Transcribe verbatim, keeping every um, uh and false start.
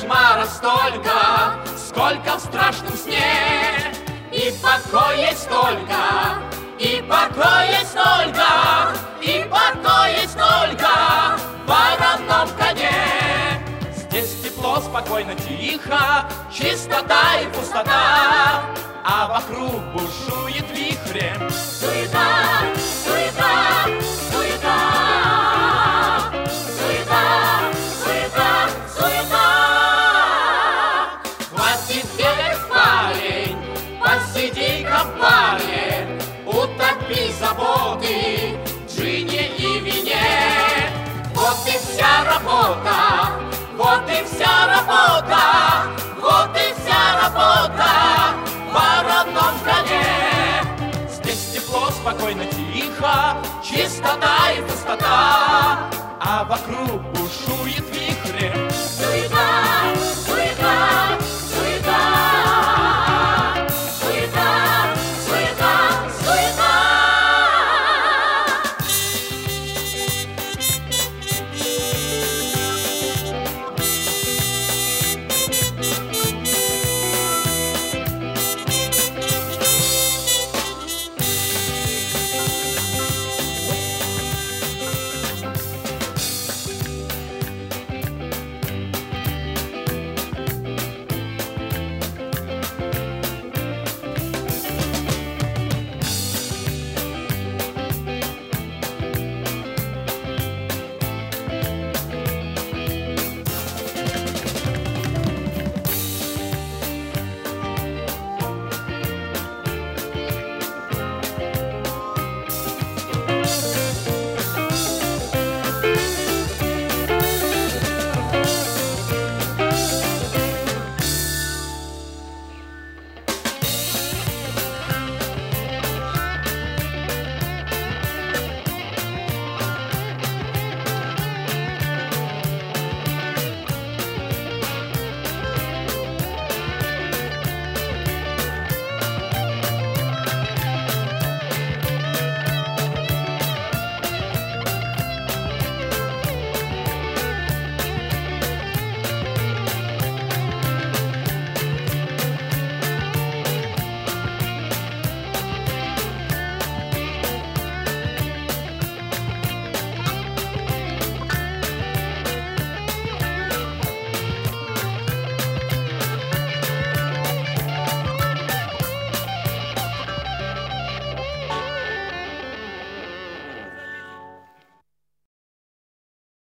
кошмара столько, сколько в страшном сне. И покоя столько, и покоя столько, и покоя столько в вороном коне. Здесь тепло, спокойно, тихо, чистота и пустота, а вокруг бушует вихрем суета, суета, суета, суета, суета, суета. Хватит бегать, парень, посиди-ка в баре, утопи заботы в джине и вине. Вот и вся работа, вот и вся работа, вот и вся работа в вороном коне. Здесь тепло, спокойно, тихо, чистота и пустота, а вокруг бушует ветер.